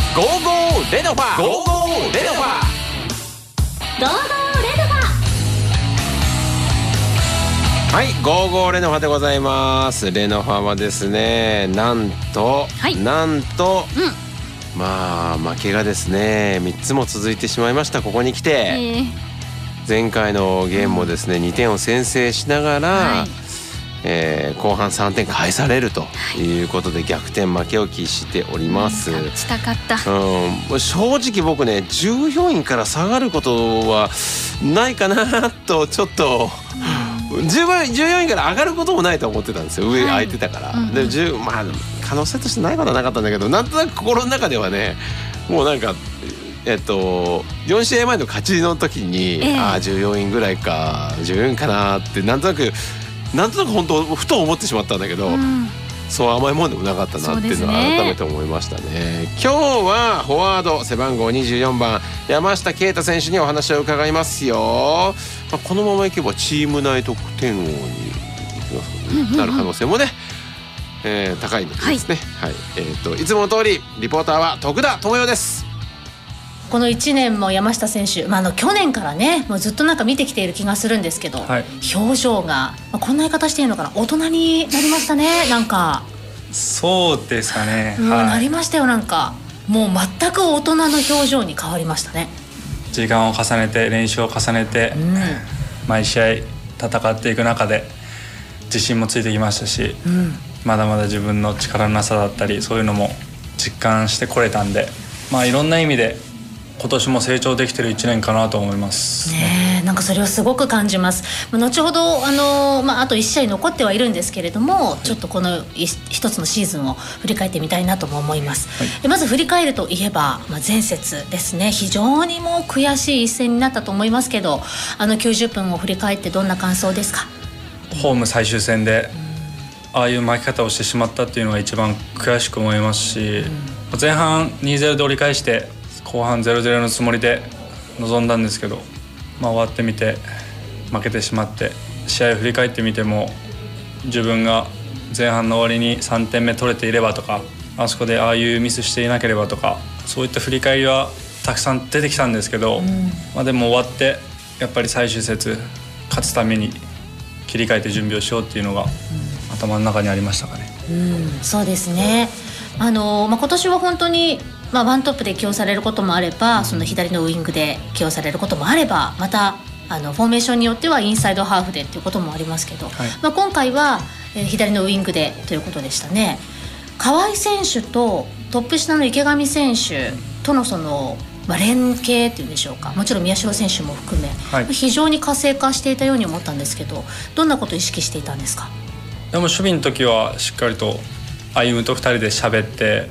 ゴーゴーレノファゴーゴーレノファゴーゴーレノファ。 はい、ゴーゴーレノファでございます。レノファはですね、なんと、まあ負けがですね3つも続いてしまいました。ここに来て、前回のゲームもですね2点を先制しながら、後半3点返されるということで逆転負けを喫しております。 勝ちたかった。 正直僕ね14位から下がることはないかなとちょっと、14位から上がることもないと思ってたんですよ。上空いてたから、でまあ可能性としてないことはなかったんだけど、なんとなく心の中ではねもうなんか4試合前の勝ちの時に、14位ぐらいか14位かなってなんとなく本当ふと思ってしまったんだけど、そう甘いもんでもなかったなっていうのを改めて思いましたね。今日はフォワード背番号24番山下啓太選手にお話を伺いますよ。このままいけばチーム内得点王になる可能性もね、高いのですね。いつもの通りリポーターは徳田智代です。 この1年も山下選手、去年からねもうずっとなんか見てきている気がするんですけど、表情が、こんな言い方していいのかな、大人になりましたね。なんかそうですかね、 なりましたよ。なんかもう全く大人の表情に変わりましたね。 時間を重ねて練習を重ねて、毎試合戦っていく中で自信もついてきましたし、まだまだ自分の力のなさだったりそういうのも実感してこれたんで、いろんな意味で今年も成長できてる1年かなと思いますね。なんかそれをすごく感じます。後ほどあと1試合残ってはいるんですけれども、ちょっとこの一つのシーズンを振り返ってみたいなとも思います。まず振り返るといえば、前節ですね。非常にもう悔しい一戦になったと思いますけど、90分を振り返ってどんな感想ですか？ ホーム最終戦でああいう負け方をしてしまったっていうのが一番悔しく思いますし、前半 2-0 で折り返して後半 0-0 のつもりで臨んだんですけど、終わってみて負けてしまって、試合を振り返ってみても自分が前半の終わりに3点目取れていればとか、あそこでああいうミスしていなければとか、そういった振り返りはたくさん出てきたんですけど、でも終わってやっぱり最終節勝つために切り替えて準備をしようっていうのが頭の中にありましたかね。 そうですね。今年は本当にワントップで起用されることもあれば、その左のウイングで起用されることもあれば、またフォーメーションによってはインサイドハーフでっていうこともありますけど、今回は、左のウイングでということでしたね。河合選手とトップ下の池上選手とのその、連携っていうんでしょうか、もちろん宮代選手も含め、非常に活性化していたように思ったんですけど、どんなことを意識していたんですか？ でも守備の時はしっかりと歩夢と2人で喋って、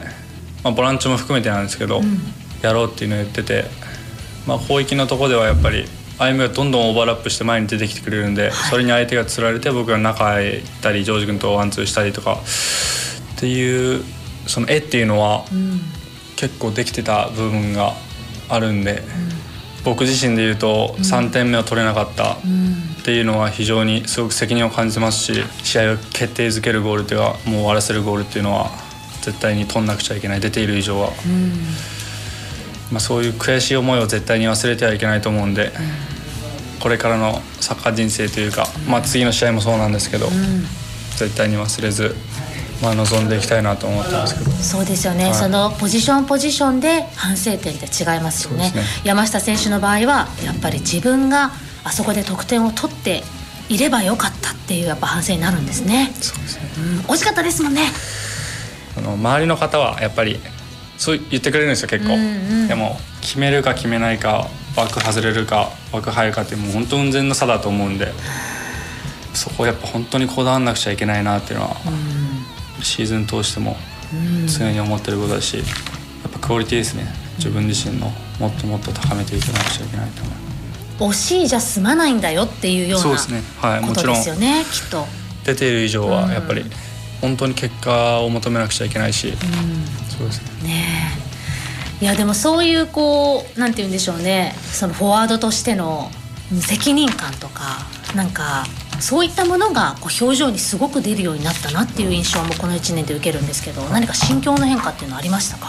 ボランチも含めてなんですけど、やろうっていうのを言ってて、攻撃のところではやっぱり歩夢がどんどんオーバーラップして前に出てきてくれるんで、それに相手がつられて僕が中へ行ったりジョージ君とワンツーしたりとかっていうその絵っていうのは結構できてた部分があるんで、僕自身で言うと3点目を取れなかったっていうのは非常にすごく責任を感じてますし、試合を決定づけるゴールっていうか、もう終わらせるゴールっていうのは絶対に取んなくちゃいけない、出ている以上は、そういう悔しい思いを絶対に忘れてはいけないと思うんで、これからのサッカー人生というか、次の試合もそうなんですけど、絶対に忘れず、臨んでいきたいなと思ってますけど。 そうですよね、そのポジションで反省点って違いますよね。山下選手の場合はやっぱり自分があそこで得点を取っていればよかったっていうやっぱ反省になるんですね。 そうですね、 惜しかったですもんね。 周りの方はやっぱりそう言ってくれるんですよ結構、でも決めるか決めないか、枠外れるか枠入るかってもう本当運善の差だと思うんで、そこをやっぱ本当にこだわんなくちゃいけないなっていうのは、シーズン通しても常に思ってることだし、やっぱクオリティですね。自分自身のもっともっと高めていかなくちゃいけないと思う。 惜しいじゃ済まないんだよっていうようなことですよね、きっと。 出ている以上はやっぱり本当に結果を求めなくちゃいけないし、そうですね。いやでもそういうなんて言うんでしょうね、そのフォワードとしての責任感とか、なんかそういったものが表情にすごく出るようになったなっていう印象もこの1年で受けるんですけど、何か心境の変化っていうのはありましたか？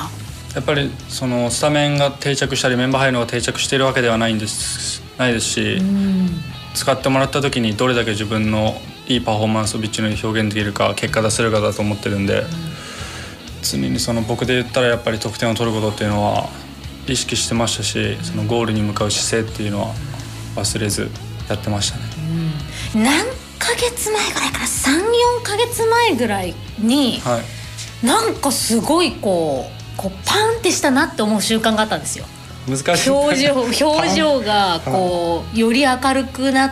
やっぱりそのスタメンが定着したりメンバー入るのが定着しているわけではないですし、使ってもらった時にどれだけ自分のいいパフォーマンスをピッチの上で表現できるか、結果出せるかだと思ってるんで、常にその僕で言ったらやっぱり得点を取ることっていうのは意識してましたし、そのゴールに向かう姿勢っていうのは忘れずやってましたね。 何ヶ月前ぐらいから3、4ヶ月前ぐらいに、はい、なんかすごいこうパンってしたなって思う瞬間があったんですよ。 難しい表情がこうより明るくなって、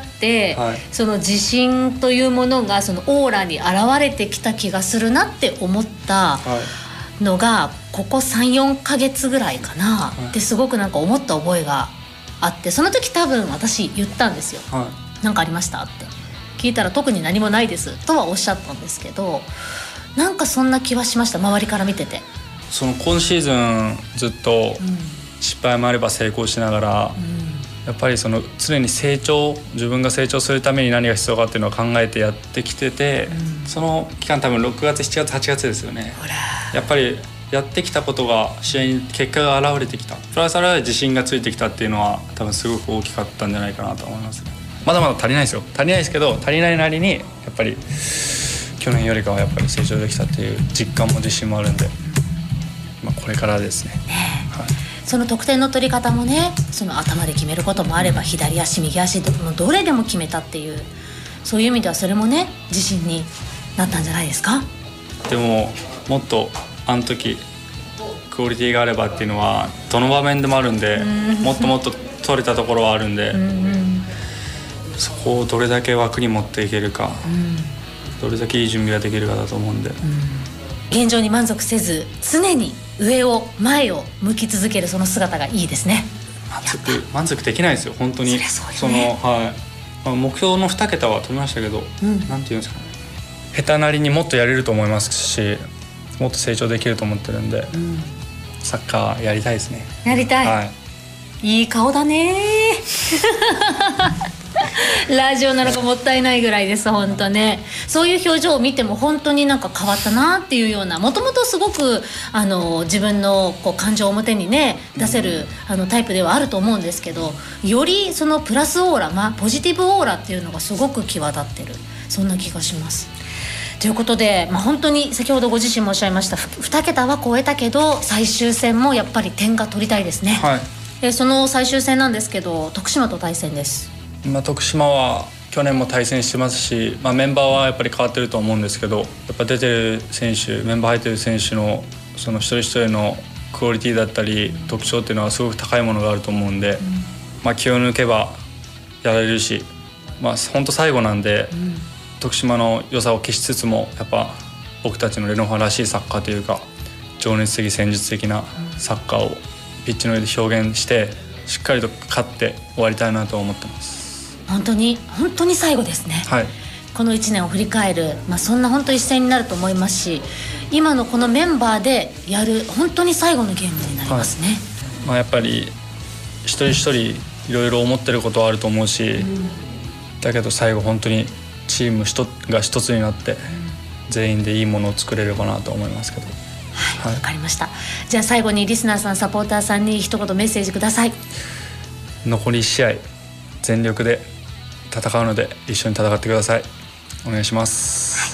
はい、その自信というものがそのオーラに現れてきた気がするなって思ったのがここ 3,4 ヶ月ぐらいかな、はい、ってすごくなんか思った覚えがあって、その時多分私言ったんですよ、はい、なんかありましたって聞いたら特に何もないですとはおっしゃったんですけど、なんかそんな気はしました、周りから見てて。 その今シーズンずっと失敗もあれば成功しながら、やっぱりその常に自分が成長するために何が必要かっていうのを考えてやってきてて、その期間多分6月7月8月ですよね。やっぱりやってきたことが試合に結果が現れてきた、プラスアルファ自信がついてきたっていうのは多分すごく大きかったんじゃないかなと思いますね。まだまだ足りないですよ、足りないですけど、足りないなりにやっぱり去年よりかはやっぱり成長できたっていう実感も自信もあるんで、これからですね。はい、 その得点の取り方もね、その頭で決めることもあれば左足右足どれでも決めたっていう、そういう意味ではそれもね自信になったんじゃないですか。 でももっとあの時クオリティがあればっていうのはどの場面でもあるんで、もっともっと取れたところはあるんで、そこをどれだけ枠に持っていけるか、どれだけいい準備ができるかだと思うんで、 現状に満足せず常に上を前を向き続けるその姿がいいですね。 満足できないですよ本当に。その、はい、目標の2桁は取りましたけど、なんていうんですかね、下手なりにもっとやれると思いますし、もっと成長できると思ってるんで、サッカーやりたいですね。 やりたい、はい、いい顔だねラジオなのかもったいないぐらいです本当ね。そういう表情を見ても本当になんか変わったなっていうような、もともとすごく自分のこう感情を表にね出せるタイプではあると思うんですけど、よりそのプラスオーラ、ポジティブオーラっていうのがすごく際立ってる、そんな気がします。ということで、本当に先ほどご自身もおっしゃいました2桁は超えたけど最終戦もやっぱり点が取りたいですね。はい、その最終戦なんですけど徳島と対戦です。 徳島は去年も対戦してますし、メンバーはやっぱり変わってると思うんですけど、やっぱ出てる選手、メンバー入ってる選手のその一人一人のクオリティだったり特徴っていうのはすごく高いものがあると思うんで、気を抜けばやられるし、本当最後なんで、徳島の良さを消しつつもやっぱ僕たちのレノファらしいサッカーというか情熱的戦術的なサッカーをピッチの上で表現してしっかりと勝って終わりたいなと思ってます。 本当に最後ですね。はい、この1年を振り返る、そんな本当一戦になると思いますし、今のこのメンバーでやる本当に最後のゲームになりますね。 やっぱり一人一人いろいろ思ってることはあると思うし、だけど最後本当にチームが一つになって全員でいいものを作れればなと思いますけど。 はい、わかりました。じゃあ最後にリスナーさんサポーターさんに一言メッセージください。 残り1試合全力で戦うので一緒に戦ってください。お願いします。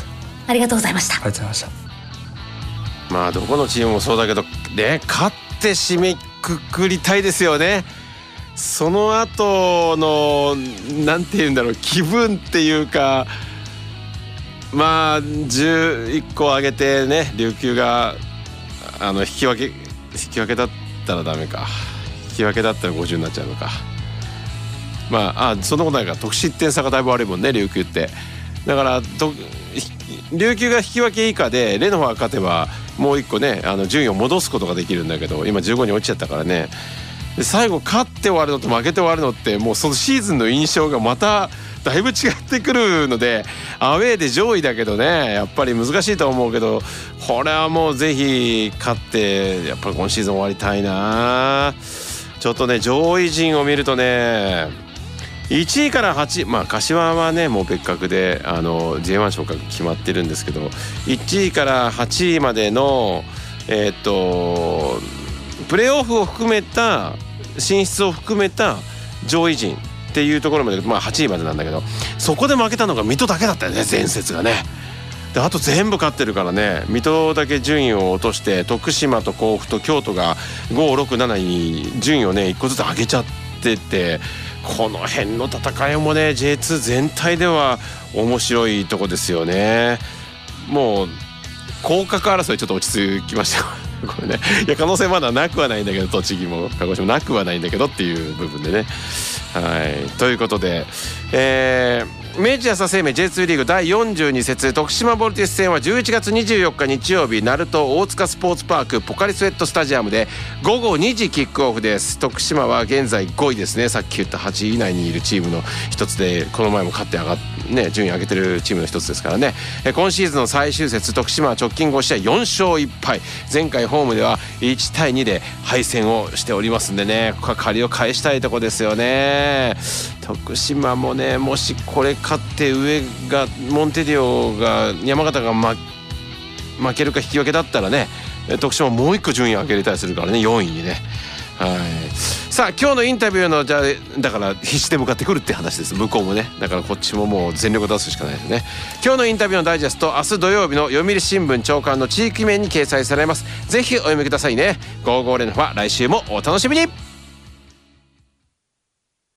ありがとうございました。 ありがとうございました。どこのチームもそうだけどね、勝って締めくくりたいですよね。その後のなんていうんだろう、気分っていうか、11個上げてね、琉球が引き分けだったらダメか、引き分けだったら50になっちゃうのか。そんなことないから、得失点差がだいぶ悪いもんね琉球って。だから琉球が引き分け以下でレノファが勝てばもう1個ね順位を戻すことができるんだけど、今15に落ちちゃったからね。で最後勝って終わるのと負けて終わるのってもうそのシーズンの印象がまただいぶ違ってくるので、アウェーで上位だけどね、やっぱり難しいと思うけど、これはもうぜひ勝ってやっぱり今シーズン終わりたいな。ちょっとね上位陣を見るとね、1位から8位、柏はねもう別格でJ1 昇格決まってるんですけど、1位から8位までのプレーオフを含めた進出を含めた上位陣っていうところまで、8位までなんだけど、そこで負けたのが水戸だけだったよね、前節がね。であと全部勝ってるからね、水戸だけ順位を落として、徳島と甲府と京都が5、6、7に順位をね1個ずつ上げちゃってて、この辺の戦いもね J2 全体では面白いとこですよね。もう降格争いちょっと落ち着きましたよこれね。いや可能性まだなくはないんだけど、栃木も鹿児島もなくはないんだけどっていう部分でね。はいということで、明治安田生命 J2 リーグ第42節徳島ボルティス戦は11月24日日曜日、鳴門大塚スポーツパークポカリスエットスタジアムで午後2時キックオフです。徳島は現在5位ですね。さっき言った8位以内にいるチームの一つで、この前も勝って順位上げてるチームの一つですからね。今シーズンの最終節、徳島は直近5試合4勝1敗、前回ホームでは1対2で敗戦をしておりますんでね、ここは借りを返したいとこですよね。徳島もね、もしこれ勝って上がモンテディオが山形が負けるか引き分けだったらね、徳島もう一個順位上げれたりするからね、4位にね。はい、さあ今日のインタビューのだから必死で向かってくるって話です、向こうもね。だからこっちももう全力出すしかないですね。今日のインタビューのダイジェスト、明日土曜日の読売新聞朝刊の地域面に掲載されます。ぜひお読みくださいね。55連覇、来週もお楽しみに。